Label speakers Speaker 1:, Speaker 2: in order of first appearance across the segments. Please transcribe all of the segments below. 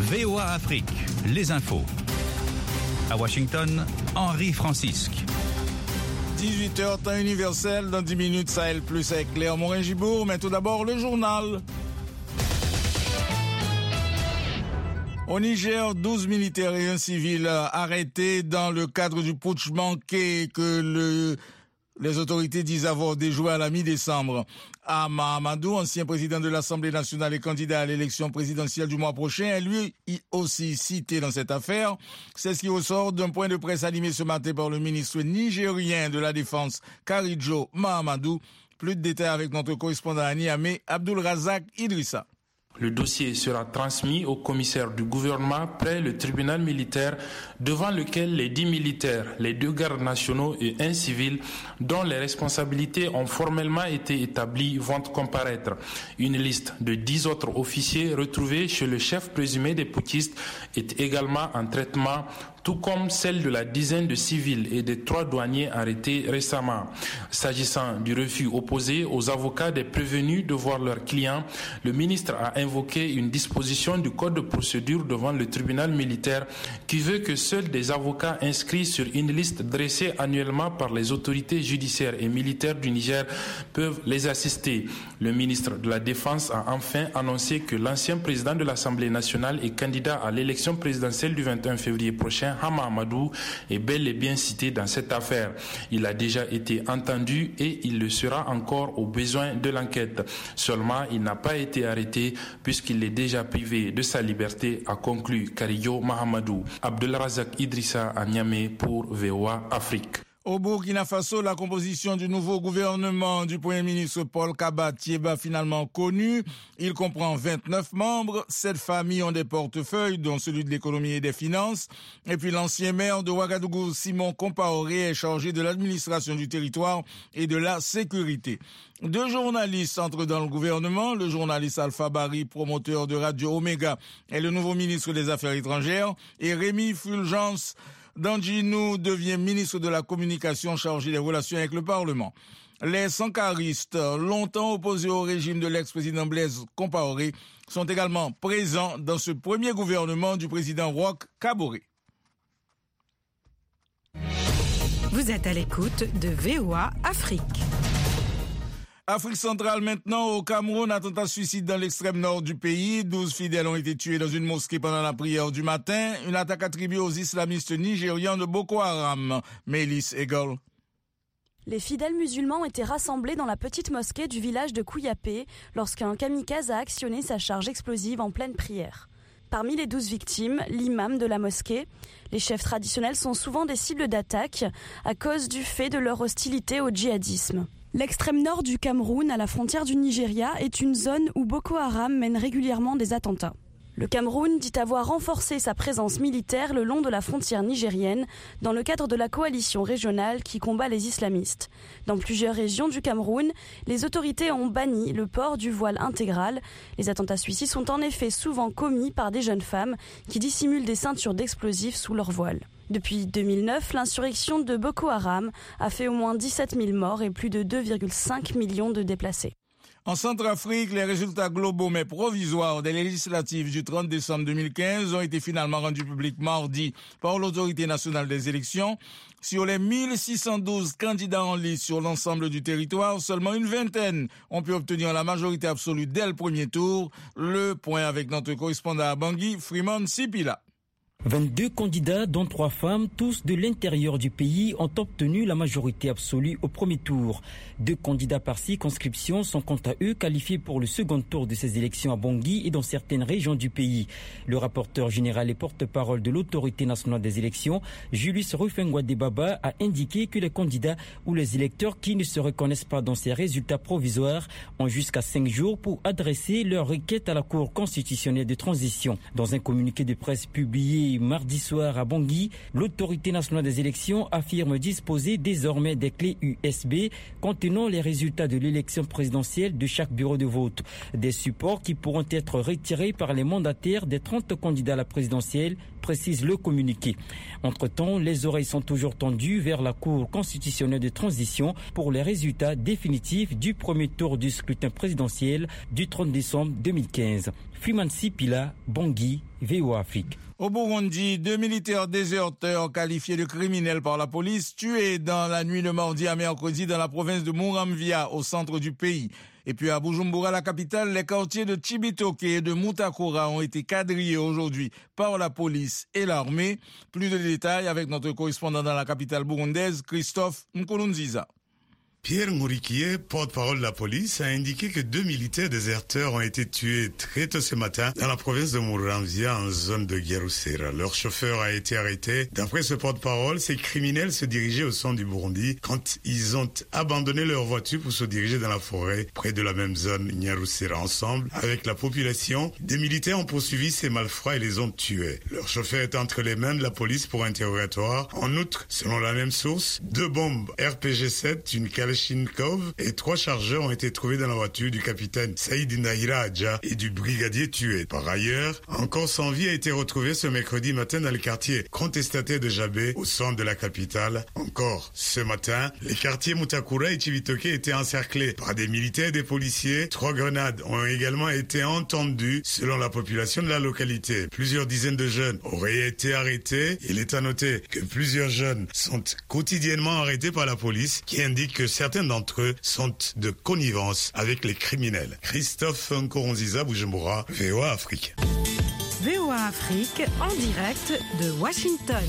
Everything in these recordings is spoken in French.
Speaker 1: VOA Afrique, les infos. À Washington, Henri Francisque.
Speaker 2: 18h, temps universel, dans 10 minutes, Sahel Plus avec Claire Morin-Gibourg. Mais tout d'abord, le journal. Au Niger, 12 militaires et un civil arrêtés dans le cadre du putsch manqué que les autorités disent avoir déjoué à la mi-décembre. Hama Amadou, ancien président de l'Assemblée nationale et candidat à l'élection présidentielle du mois prochain, est lui aussi cité dans cette affaire. C'est ce qui ressort d'un point de presse animé ce matin par le ministre nigérien de la Défense, Karijo Mahamadou. Plus de détails avec notre correspondant à Niamey, Abdul Razak Idrissa.
Speaker 3: Le dossier sera transmis au commissaire du gouvernement près le tribunal militaire devant lequel les 10 militaires, les 2 gardes nationaux et un civil dont les responsabilités ont formellement été établies vont comparaître. Une liste de 10 autres officiers retrouvés chez le chef présumé des putschistes est également en traitement, tout comme celle de la dizaine de civils et des 3 douaniers arrêtés récemment. S'agissant du refus opposé aux avocats des prévenus de voir leurs clients, le ministre a invoqué une disposition du code de procédure devant le tribunal militaire qui veut que seuls des avocats inscrits sur une liste dressée annuellement par les autorités judiciaires et militaires du Niger peuvent les assister. Le ministre de la Défense a enfin annoncé que l'ancien président de l'Assemblée nationale et candidat à l'élection présidentielle du 21 février prochain, Hama Amadou, est bel et bien cité dans cette affaire. Il a déjà été entendu et il le sera encore au besoin de l'enquête. Seulement, il n'a pas été arrêté puisqu'il est déjà privé de sa liberté, a conclu Karijo Mahamadou. Abdelrazak Idrissa à Niamey pour VOA Afrique.
Speaker 2: Au Burkina Faso, la composition du nouveau gouvernement du Premier ministre Paul Kaba Thiéba finalement connue. Il comprend 29 membres. 7 familles ont des portefeuilles, dont celui de l'économie et des finances. Et puis l'ancien maire de Ouagadougou, Simon Compaoré, est chargé de l'administration du territoire et de la sécurité. 2 journalistes entrent dans le gouvernement. Le journaliste Alpha Bari, promoteur de Radio Omega, est le nouveau ministre des Affaires étrangères. Et Rémi Fulgence Danjinou devient ministre de la Communication chargé des relations avec le Parlement. Les sankaristes, longtemps opposés au régime de l'ex-président Blaise Compaoré, sont également présents dans ce premier gouvernement du président Roch Kaboré.
Speaker 4: Vous êtes à l'écoute de VOA Afrique.
Speaker 2: Afrique centrale maintenant, au Cameroun, attentat suicide dans l'extrême nord du pays. 12 fidèles ont été tués dans une mosquée pendant la prière du matin. Une attaque attribuée aux islamistes nigérians de Boko Haram. Mélis Egol.
Speaker 5: Les fidèles musulmans étaient rassemblés dans la petite mosquée du village de Kouyapé lorsqu'un kamikaze a actionné sa charge explosive en pleine prière. Parmi les 12 victimes, l'imam de la mosquée. Les chefs traditionnels sont souvent des cibles d'attaque à cause du fait de leur hostilité au djihadisme. L'extrême nord du Cameroun, à la frontière du Nigeria, est une zone où Boko Haram mène régulièrement des attentats. Le Cameroun dit avoir renforcé sa présence militaire le long de la frontière nigérienne dans le cadre de la coalition régionale qui combat les islamistes. Dans plusieurs régions du Cameroun, les autorités ont banni le port du voile intégral. Les attentats suicides sont en effet souvent commis par des jeunes femmes qui dissimulent des ceintures d'explosifs sous leur voile. Depuis 2009, l'insurrection de Boko Haram a fait au moins 17 000 morts et plus de 2,5 millions de déplacés.
Speaker 2: En Centrafrique, les résultats globaux mais provisoires des législatives du 30 décembre 2015 ont été finalement rendus publics mardi par l'autorité nationale des élections. Sur les 1612 candidats en liste sur l'ensemble du territoire, seulement une vingtaine ont pu obtenir la majorité absolue dès le premier tour. Le point avec notre correspondant à Bangui, Freeman Sipila.
Speaker 6: 22 candidats, dont 3 femmes, tous de l'intérieur du pays, ont obtenu la majorité absolue au premier tour. 2 candidats par circonscription sont quant à eux qualifiés pour le second tour de ces élections à Bangui et dans certaines régions du pays. Le rapporteur général et porte-parole de l'autorité nationale des élections, Julius Rufengwa-Debaba, a indiqué que les candidats ou les électeurs qui ne se reconnaissent pas dans ces résultats provisoires ont jusqu'à 5 jours pour adresser leur requête à la Cour constitutionnelle de transition. Dans un communiqué de presse publié mardi soir à Bangui, l'autorité nationale des élections affirme disposer désormais des clés USB contenant les résultats de l'élection présidentielle de chaque bureau de vote. Des supports qui pourront être retirés par les mandataires des 30 candidats à la présidentielle précise le communiqué. Entre-temps, les oreilles sont toujours tendues vers la Cour constitutionnelle de transition pour les résultats définitifs du premier tour du scrutin présidentiel du 30 décembre 2015. Freeman Sipila, Bangui, VOA Afrique.
Speaker 2: Au Burundi, 2 militaires déserteurs qualifiés de criminels par la police tués dans la nuit de mardi à mercredi dans la province de Muramvya au centre du pays. Et puis à Bujumbura, la capitale, les quartiers de Chibitoke et de Mutakura ont été quadrillés aujourd'hui par la police et l'armée. Plus de détails avec notre correspondant dans la capitale burundaise, Christophe Nkurunziza.
Speaker 7: Pierre Mouriquier, porte-parole de la police, a indiqué que 2 militaires déserteurs ont été tués très tôt ce matin dans la province de Muramvya en zone de Gerusera. Leur chauffeur a été arrêté. D'après ce porte-parole, ces criminels se dirigeaient au centre du Burundi quand ils ont abandonné leur voiture pour se diriger dans la forêt près de la même zone Gerusera. Ensemble, avec la population, des militaires ont poursuivi ces malfrats et les ont tués. Leur chauffeur est entre les mains de la police pour interrogatoire. En outre, selon la même source, 2 bombes RPG-7, une Kalachnikov et 3 chargeurs ont été trouvés dans la voiture du capitaine Saïd Nahira Adja et du brigadier tué. Par ailleurs, un corps sans vie a été retrouvé ce mercredi matin dans le quartier contestataire de Jabé, au centre de la capitale. Encore ce matin, les quartiers Mutakura et Chibitoke étaient encerclés par des militaires et des policiers. 3 grenades ont également été entendues selon la population de la localité. Plusieurs dizaines de jeunes auraient été arrêtés. Il est à noter que plusieurs jeunes sont quotidiennement arrêtés par la police qui indique que certains d'entre eux sont de connivence avec les criminels. Christophe Nkurunziza, Bujumbura, VOA Afrique.
Speaker 4: VOA Afrique, en direct de Washington.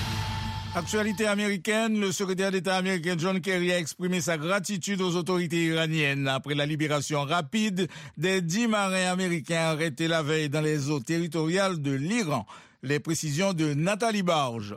Speaker 2: Actualité américaine, le secrétaire d'État américain John Kerry a exprimé sa gratitude aux autorités iraniennes après la libération rapide des 10 marins américains arrêtés la veille dans les eaux territoriales de l'Iran. Les précisions de Nathalie Barge.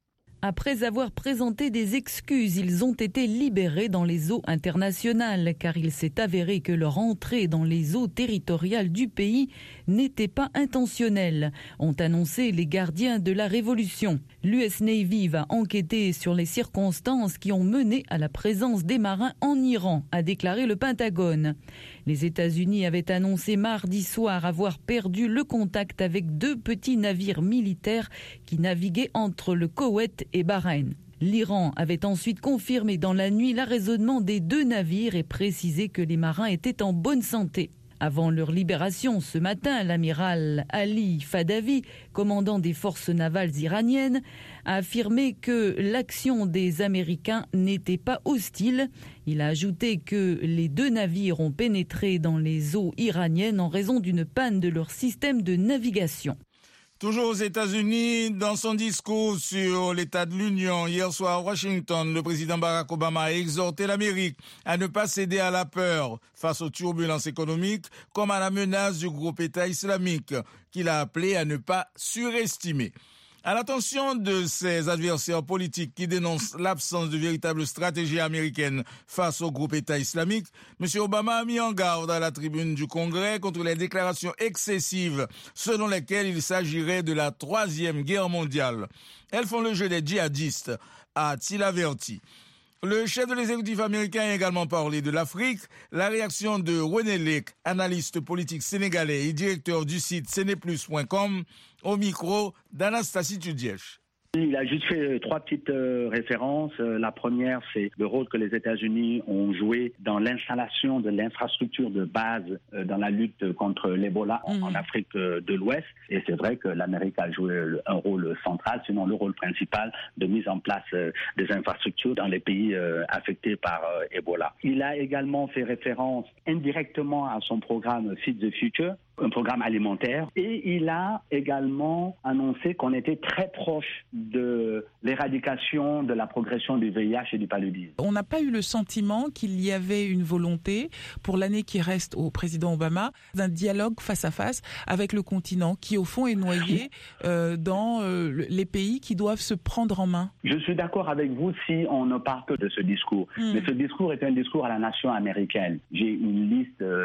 Speaker 8: Après avoir présenté des excuses, ils ont été libérés dans les eaux internationales car il s'est avéré que leur entrée dans les eaux territoriales du pays n'était pas intentionnelle, ont annoncé les gardiens de la Révolution. L'US Navy va enquêter sur les circonstances qui ont mené à la présence des marins en Iran, a déclaré le Pentagone. Les États-Unis avaient annoncé mardi soir avoir perdu le contact avec 2 petits navires militaires qui naviguaient entre le Koweït et Bahreïn. L'Iran avait ensuite confirmé dans la nuit l'arraisonnement des 2 navires et précisé que les marins étaient en bonne santé. Avant leur libération ce matin, l'amiral Ali Fadavi, commandant des forces navales iraniennes, a affirmé que l'action des Américains n'était pas hostile. Il a ajouté que les 2 navires ont pénétré dans les eaux iraniennes en raison d'une panne de leur système de navigation.
Speaker 2: Toujours aux États-Unis, dans son discours sur l'état de l'Union hier soir à Washington, le président Barack Obama a exhorté l'Amérique à ne pas céder à la peur face aux turbulences économiques comme à la menace du groupe État islamique qu'il a appelé à ne pas surestimer. À l'attention de ses adversaires politiques qui dénoncent l'absence de véritable stratégie américaine face au groupe État islamique, M. Obama a mis en garde à la tribune du Congrès contre les déclarations excessives selon lesquelles il s'agirait de la 3e guerre mondiale. Elles font le jeu des djihadistes, a-t-il averti. Le chef de l'exécutif américain a également parlé de l'Afrique. La réaction de René Lake, analyste politique sénégalais et directeur du site ceneplus.com, au micro d'Anastasie Tudièche.
Speaker 9: Il a juste fait 3 petites références. La première, c'est le rôle que les États-Unis ont joué dans l'installation de l'infrastructure de base dans la lutte contre l'Ebola en Afrique de l'Ouest. Et c'est vrai que l'Amérique a joué un rôle central, sinon le rôle principal de mise en place des infrastructures dans les pays affectés par Ebola. Il a également fait référence indirectement à son programme Feed the Future, un programme alimentaire, et il a également annoncé qu'on était très proche de l'éradication de la progression du VIH et du paludisme.
Speaker 10: On n'a pas eu le sentiment qu'il y avait une volonté pour l'année qui reste au président Obama d'un dialogue face à face avec le continent qui au fond est noyé dans les pays qui doivent se prendre en main.
Speaker 9: Je suis d'accord avec vous si on ne part que de ce discours. Mais ce discours est un discours à la nation américaine. J'ai une liste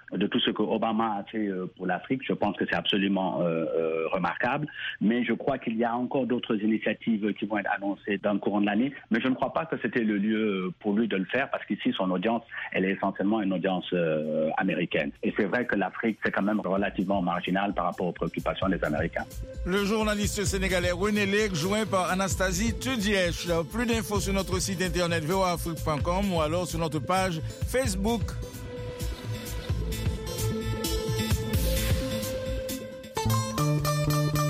Speaker 9: de tout ce que Obama a fait pour l'Afrique. Je pense que c'est absolument remarquable. Mais je crois qu'il y a encore d'autres initiatives qui vont être annoncées dans le courant de l'année. Mais je ne crois pas que c'était le lieu pour lui de le faire parce qu'ici, son audience, elle est essentiellement une audience américaine. Et c'est vrai que l'Afrique, c'est quand même relativement marginal par rapport aux préoccupations des Américains.
Speaker 2: Le journaliste sénégalais René Lec, joint par Anastasie Tudièche. Plus d'infos sur notre site internet voafrique.com ou alors sur notre page Facebook.